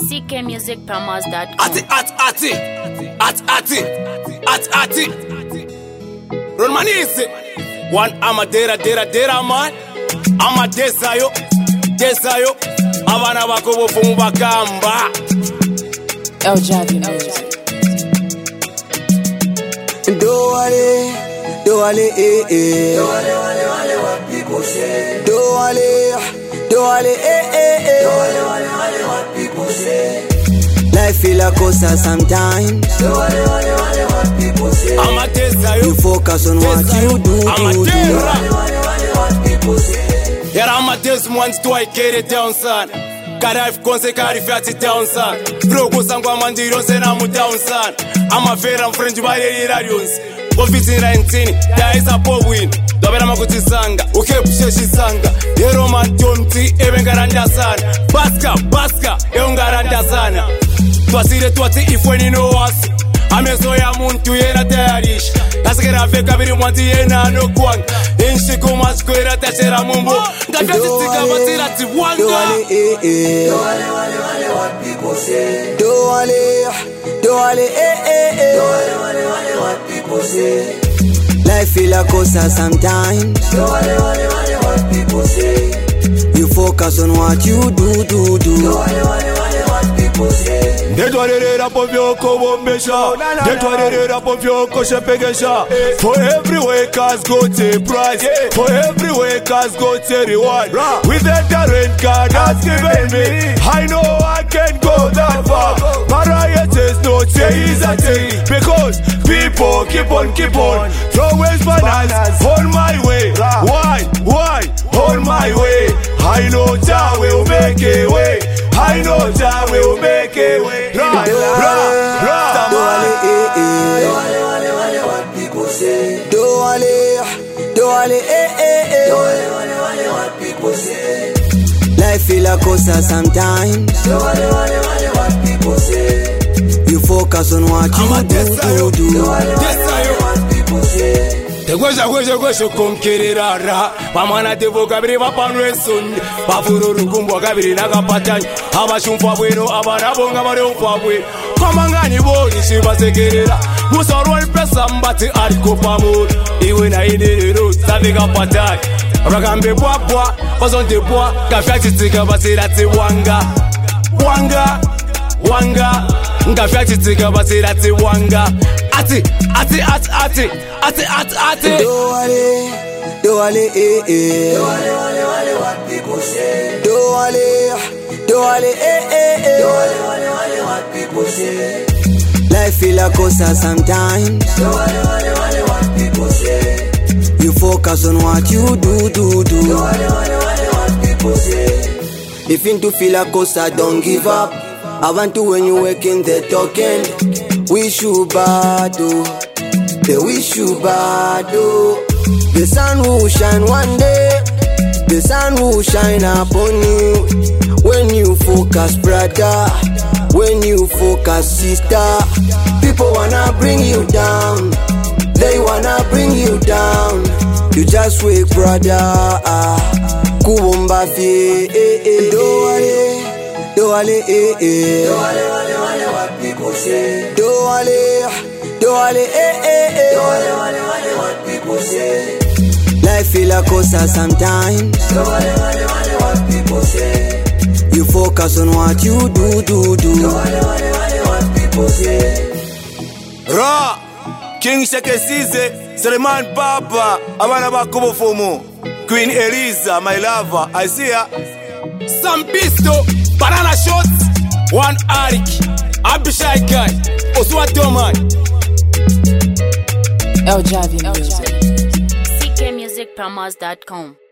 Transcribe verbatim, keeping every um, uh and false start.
C K music promos dot com. Ati, ati, ati, ati, ati, ati, ati. Romanese. One amadera, dera, dera, man. Amadesa yo, desa yo. Abana bako bofumu bakamba. El Javi music. Do wale, do wale, eh, eh. Do wale, wale, wale, what people say. Do wale, do wale, eh, eh, eh. Do wale, wale, wale, what people say. Life feel like cosa sometimes. Do wale, wale, wale, what people say. Amadesa yo. You focus on what you do, do, do. Amadera. Wale, wale, wale, what people say. Yara amadesa once to I get it down, son. Karife konse karife ati down, son. Flogo sangwa mandiro sena mu down, son. Ama vera mfrenji bale radios. Ofisi nineteen, there is a poor win. Dobera makuti sanga, ukepushe shisanga. Yero mantonti, ebe ngaranda sana. Baska, baska, eo ngaranda sana. Twasire twati ifweni no wasi. Amezo ya muntu yena tayarish. Kasikera feka biri mwanti yena no kwang. Inshi kumaskwera tachera mumbo. Ngafya titika batira tiwanga. Do wale, eh, eh. Do wale, wale, wale, what people say. Do wale, do wale, eh, eh, eh. Do wale, wale, wale, what people say. Life feel like cosa sometimes. Do wale, wale, wale, what people say. You focus on what you do, do, Do do. wale, wale, wale, what people say. Ndetwarerera povyoko bombesha. Ndetwarerera povyoko shepegesha. For every workers got a price. For every workers got a reward. With that talent God has given me, I know I can go that far. Varieties no change a thing. Because people keep on, keep on throwing bananas on my way. Why, why, on my way? I know Jah will make a way. I know Jah will make a way. Ra, ra, ra. Do wale, eh, eh. Do wale, wale, wale, what people say. Do wale, do wale, eh, eh, eh. Do wale, wale, wale, what people say. Life feel like cosa sometimes. Do wale, wale, wale, what people say. You focus on what you I'ma do, test do, you. do. Do wale, wale, Yes, wale, I- what people say. Tegwesha gwesha gwesha konkerera ra. Pamwana tevo kabiri bapanwe sonde. Bafururu kumbwa kabiri nakapatanya. Abashumfa bwino abarabonga bari umfa bwe. Komangani boni shibasekerera. Musarwa ipesa mbati ariko pamuri. Iwe na inerero sabika patanya. Ragambe bwa bwa, bazonte bwa. Gafya chitika basira ti wanga. Wanga, wanga. Ngafya chitika basira ti wanga. Ati, ati, ati, ati, ati, ati, ati. Do wale, do wale, eh, eh. Do wale, wale, wale, what people say. Do wale, do wale, eh, eh, Do eh. wale, wale, wale, what people say. Life feel like cosa sometimes. Do wale, wale, wale, what people say. You focus on what you do, do, Do do. wale, wale, wale, what people say. If into feel like cosa, don't give up. I want to when you work in the talking. Wish you bad, oh. They wish you bad, oh. The sun will shine one day. The sun will shine upon you. When you focus, brother. When you focus, sister. People wanna bring you down. They wanna bring you down. You just wait, brother. Kuomba fie, eh, eh. Do wale, do wale, eh, eh. Do wale, wale, wale, what people say. Do wale, do wale, eh, eh, Do eh. wale, wale, wale, what people say. Life feel like cosa sometimes. Do wale, wale, wale, what people say. You focus on what you do, do, Do do. wale, wale, wale, what people say. Ra, King Shekesize, Suleiman Baba, abana bakubo fomo. Queen Eliza, my lover, I see ya. Sam Pisto, Banana Shots, One Arik, Abishai Guy, Oswa Doman. El Javi music. C K music promos dot com.